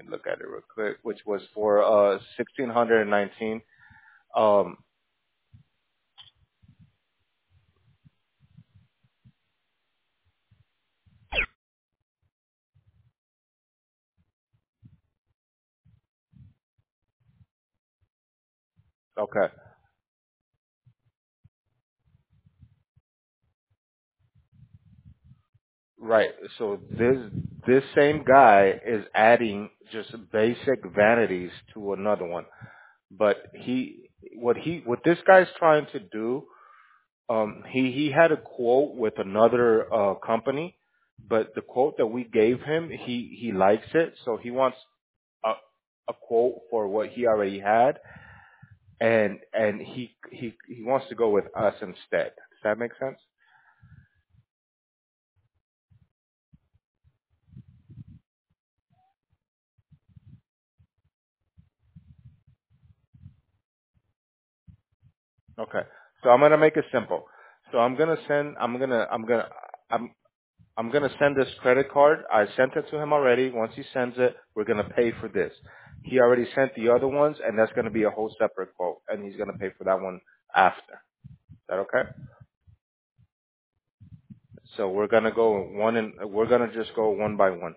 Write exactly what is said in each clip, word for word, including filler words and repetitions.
look at it real quick, which was for uh sixteen hundred and nineteen. Um, okay, right. So this this same guy is adding just basic vanities to another one, but he what he what this guy's trying to do. Um, he he had a quote with another uh, company, but the quote that we gave him, he he likes it, so he wants a a quote for what he already had, and and he he he wants to go with us instead. Does that make sense? Okay. So I'm gonna make it simple. So I'm gonna send. I'm gonna. I'm gonna. I'm. I'm gonna send this credit card. I sent it to him already. Once he sends it, we're gonna pay for this. He already sent the other ones, and that's gonna be a whole separate quote, and he's gonna pay for that one after. Is that okay? So we're gonna go one and we're gonna just go one by one.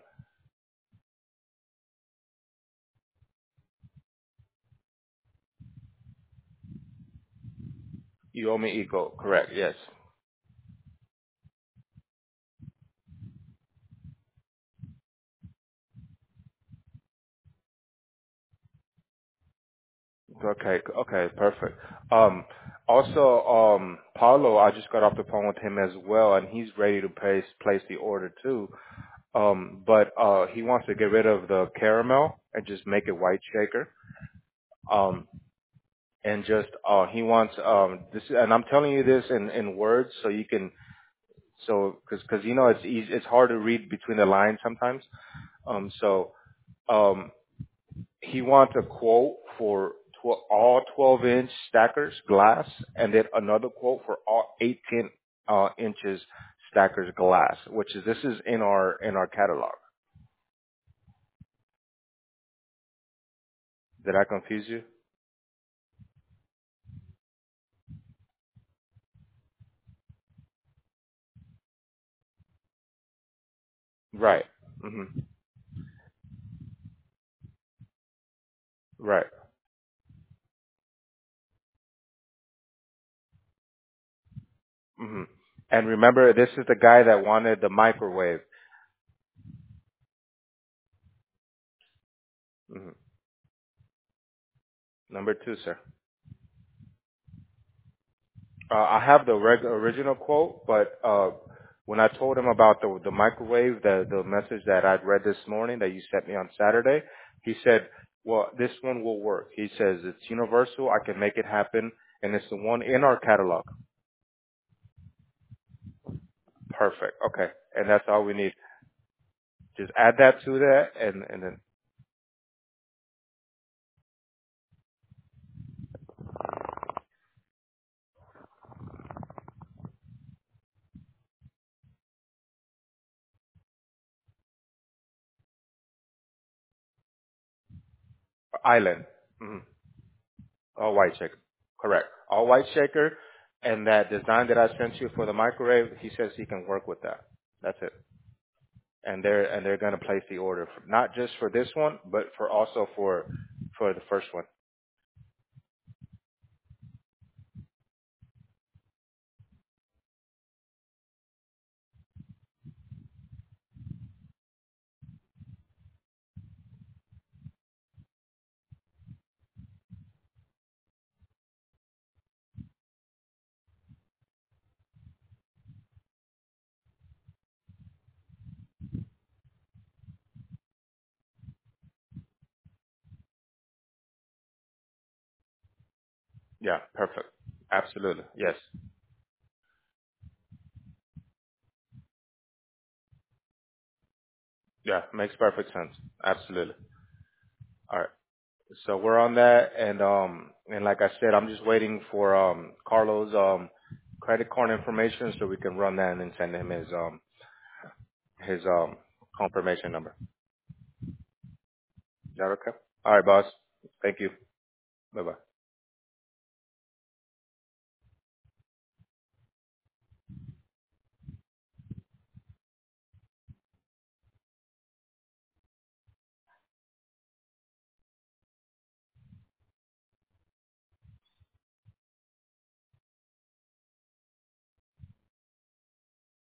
You owe me eco, correct? Yes. Okay. Okay. Perfect. Um. Also, um, Paulo, I just got off the phone with him as well, and he's ready to place place the order too. Um, but uh, he wants to get rid of the caramel and just make it white shaker. Um, and just uh, he wants um this, and I'm telling you this in in words so you can so because because you know it's easy it's hard to read between the lines sometimes. Um, so um, he wants a quote for tw- all twelve inch stackers glass, and then another quote for all eighteen uh, inches stackers glass, which is this is in our in our catalog. Did I confuse you? Right. Hmm. Right. Hmm. And remember, this is the guy that wanted the microwave. Hmm. Number two, sir. Uh, I have the reg- original quote, but uh, when I told him about the the microwave, the the message that I'd read this morning that you sent me on Saturday, he said, "Well, this one will work." He says it's universal. I can make it happen, and it's the one in our catalog. Perfect. Okay, and that's all we need. Just add that to that, and and then island. Hmm. All white shaker. Correct. All white shaker, and that design that I sent you for the microwave. He says he can work with that. That's it. And they're and they're gonna place the order for, not just for this one, but for also for for the first one. Yeah, perfect. Absolutely. Yes. Yeah, makes perfect sense. Absolutely. All right. So we're on that, and um, and like I said, I'm just waiting for um Carlos um credit card information so we can run that and then send him his um his um confirmation number. That okay? All right, boss. Thank you. Bye bye.